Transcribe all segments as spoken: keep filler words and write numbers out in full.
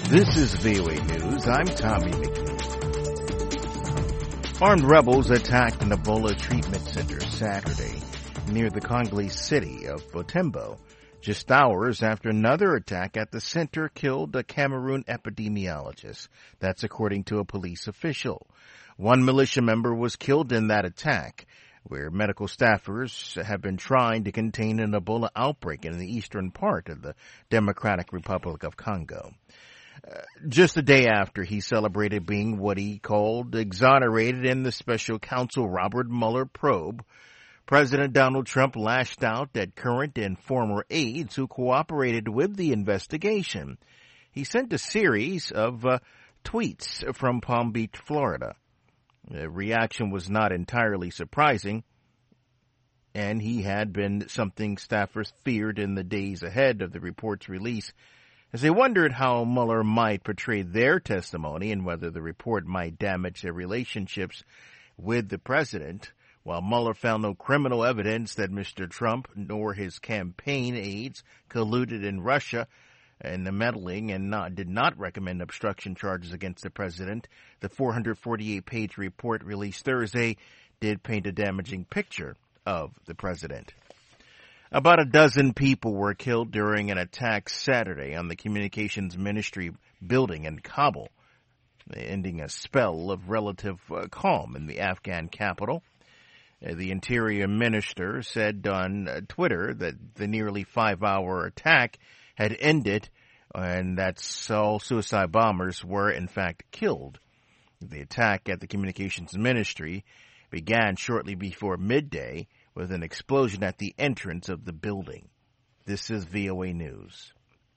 This is V O A News. I'm Tommy McNeil. Armed rebels attacked an Ebola treatment center Saturday near the Congolese city of Butembo, just hours after another attack at the center killed a Cameroon epidemiologist. That's according to a police official. One militia member was killed in that attack, where medical staffers have been trying to contain an Ebola outbreak in the eastern part of the Democratic Republic of Congo. Uh, just a day after he celebrated being what he called exonerated in the special counsel Robert Mueller probe, President Donald Trump lashed out at current and former aides who cooperated with the investigation. He sent a series of uh, tweets from Palm Beach, Florida. The reaction was not entirely surprising, and he had been something staffers feared in the days ahead of the report's release, as they wondered how Mueller might portray their testimony and whether the report might damage their relationships with the president. While Mueller found no criminal evidence that Mister Trump nor his campaign aides colluded in Russia and the meddling and not, did not recommend obstruction charges against the president, the four hundred forty-eight page report released Thursday did paint a damaging picture of the president. About a dozen people were killed during an attack Saturday on the Communications Ministry building in Kabul, ending a spell of relative uh, calm in the Afghan capital. Uh, the Interior Minister said on uh, Twitter that the nearly five-hour attack had ended and that all suicide bombers were, in fact, killed. The attack at the Communications Ministry began shortly before midday with an explosion at the entrance of the building. This is V O A News.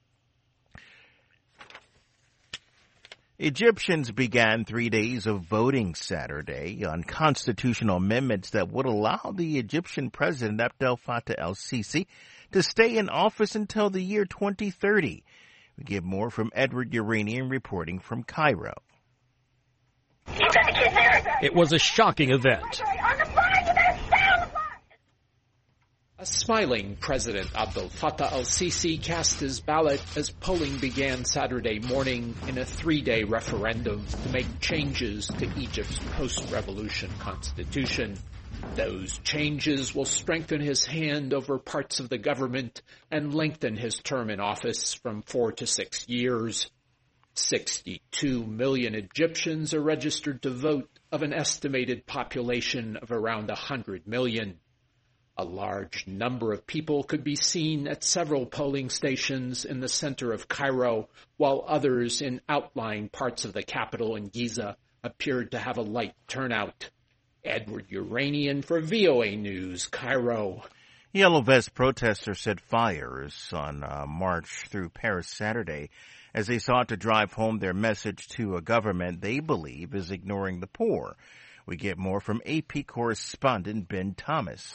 Egyptians began three days of voting Saturday on constitutional amendments that would allow the Egyptian president Abdel Fattah el-Sisi to stay in office until the year twenty thirty. We get more from Edward Uranian reporting from Cairo. It was a shocking event. A smiling President Abdel Fattah el-Sisi cast his ballot as polling began Saturday morning in a three-day referendum to make changes to Egypt's post-revolution constitution. Those changes will strengthen his hand over parts of the government and lengthen his term in office from four to six years. sixty-two million Egyptians are registered to vote of an estimated population of around one hundred million. A large number of people could be seen at several polling stations in the center of Cairo, while others in outlying parts of the capital in Giza appeared to have a light turnout. Edward Uranian for V O A News, Cairo. Yellow Vest protesters set fires on uh, March through Paris Saturday as they sought to drive home their message to a government they believe is ignoring the poor. We get more from A P correspondent Ben Thomas.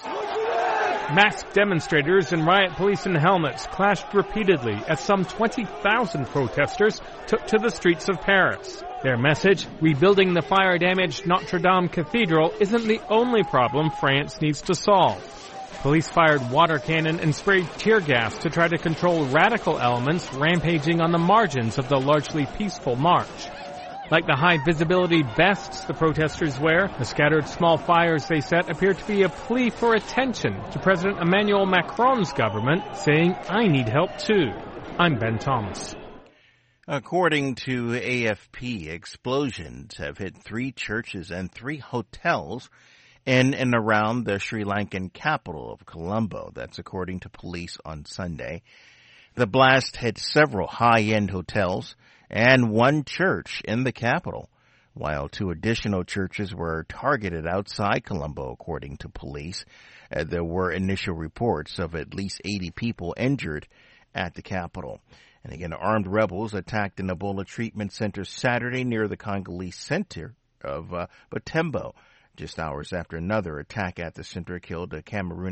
Masked demonstrators and riot police in helmets clashed repeatedly as some twenty thousand protesters took to the streets of Paris. Their message, rebuilding the fire-damaged Notre Dame Cathedral isn't the only problem France needs to solve. Police fired water cannon and sprayed tear gas to try to control radical elements rampaging on the margins of the largely peaceful march. Like the high-visibility vests the protesters wear, the scattered small fires they set appear to be a plea for attention to President Emmanuel Macron's government, saying, "I need help too." I'm Ben Thomas. According to A F P, explosions have hit three churches and three hotels in and around the Sri Lankan capital of Colombo. That's according to police on Sunday. The blast hit several high-end hotels and one church in the capital, while two additional churches were targeted outside Colombo, according to police. Uh, there were initial reports of at least eighty people injured at the capital. And again, armed rebels attacked an Ebola treatment center Saturday near the Congolese center of uh, Butembo, just hours after another attack at the center killed a Cameroon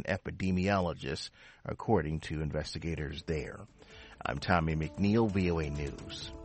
epidemiologist, according to investigators there. I'm Tommy McNeil, V O A News.